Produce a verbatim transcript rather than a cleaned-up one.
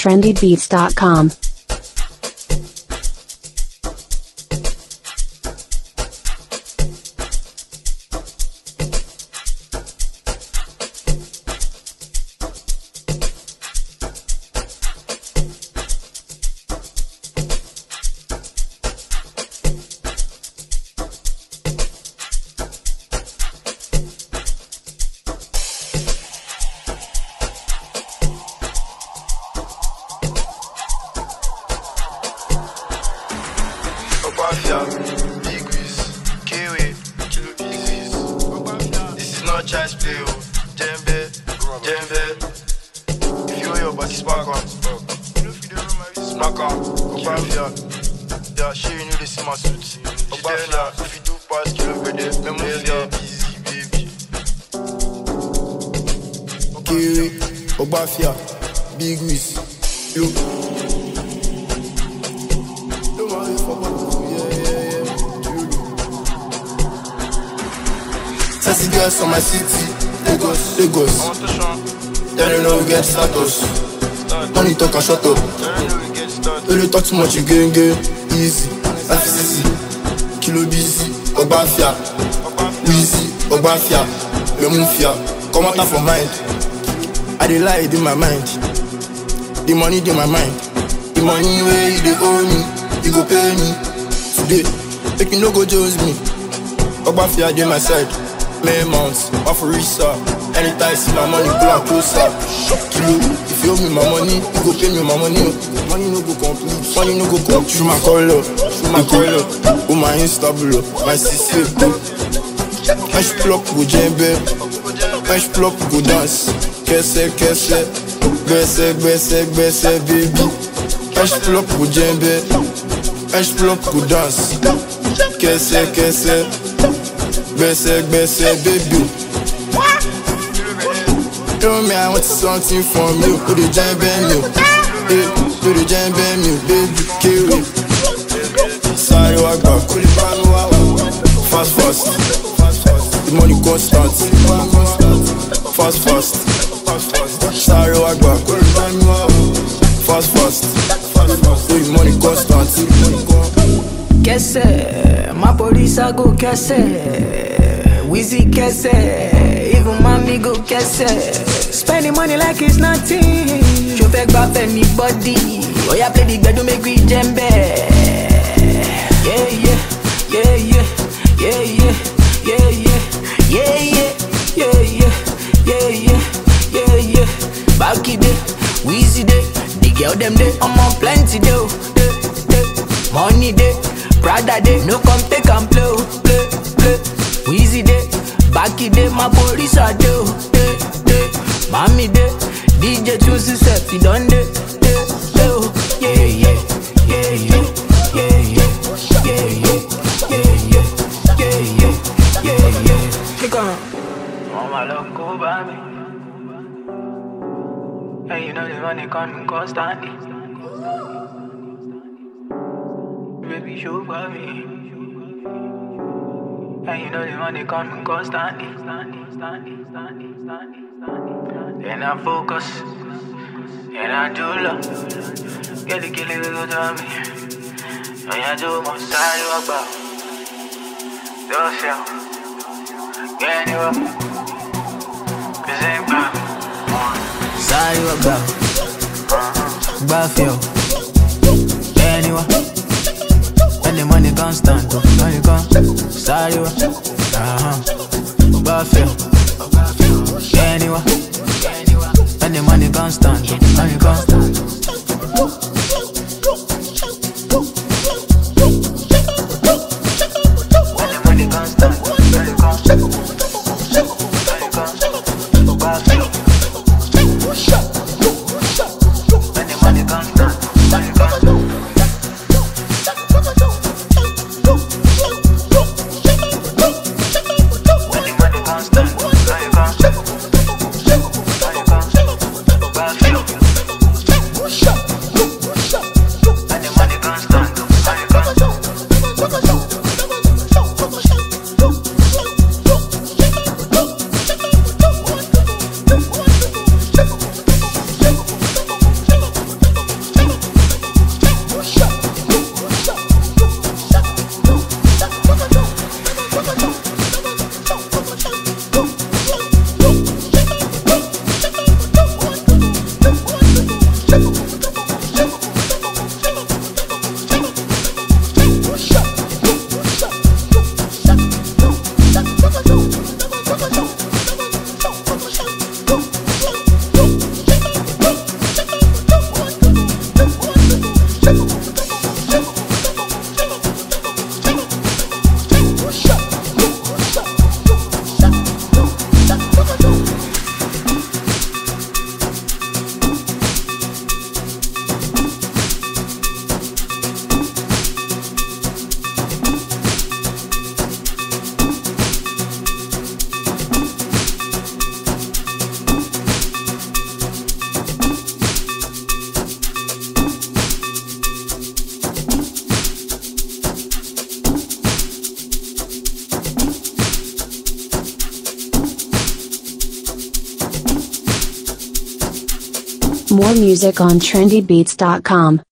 trendy beats dot com. Obafia, Big Wiz, yo. Sassy girls from my city, Lagos, Lagos. Tell you know we get status. Money talk and shut up. Tell you talk too much, you gain gain. Easy, F C C, Kilo busy, Obafia, Wheezy, Obafia, Lemufia. Come out from mind. I dey lie in my mind. The money in my mind. The money where you dey owe me, you go pay me today. Make you no go judge me. Obafia dey my side. May months, off for research. Anytime see my money, go and closer. Kilo, if you owe me my money, you go pay me my money. Money no go complete, money no go complete. Through my color, through my color. Oh my instable, my C C. Fresh plop go djembe, fresh plop go dance. Kese, kese, gbese, gbese, gbese, baby. Fresh plop go djembe, fresh plop go dance. Kese, kese, gbese, gbese, baby. Tell me I want something from you, put the djembe me, hey, put the djembe me, baby, kill it. Sorry, I got cool fast, fast. The money constant, fast, fast. Sorry, I got fast, fast. So the money constant. Kese, my police I go kese. Wheezy kese, even mommy go kese. Spending money like it's nothing. You fake back anybody. Oh yeah, play the bed to make we djembe. Yeah, yeah, yeah, yeah, yeah, yeah, yeah, yeah, yeah, yeah, yeah, yeah, yeah, yeah, yeah. Back it day, Wheezy day, the girl them day, I'm on plenty day, day, day. Money day, Prada day, no come take and play, play, play. Wheezy day, back it day, my police are day, day, day. Mommy day, D J choose himself, he done day, day, day. Yeah, yeah, yeah, yeah, yeah, yeah, yeah, yeah, yeah, yeah, yeah, yeah, yeah, yeah. Click on. Mama look go by me. Hey, you know the money coming constantly. Baby, show for me. Hey, you know the money coming constantly. Then I focus, and I do love. Get it, get it, go to me. And I do my side of about. Yourself. Get it up. Cause ain't bad. Sorry about Buffalo. Anyway, when the money constant, money come. Sorry about uh-huh. Buffalo. Anyway, when the money constant, money come. When the money constant, money come. Money come. Buffalo. When the money comes down, money comes down. When the money comes down, money comes down. Money comes down. When the money comes down, money comes down. More music on trendy beats dot com.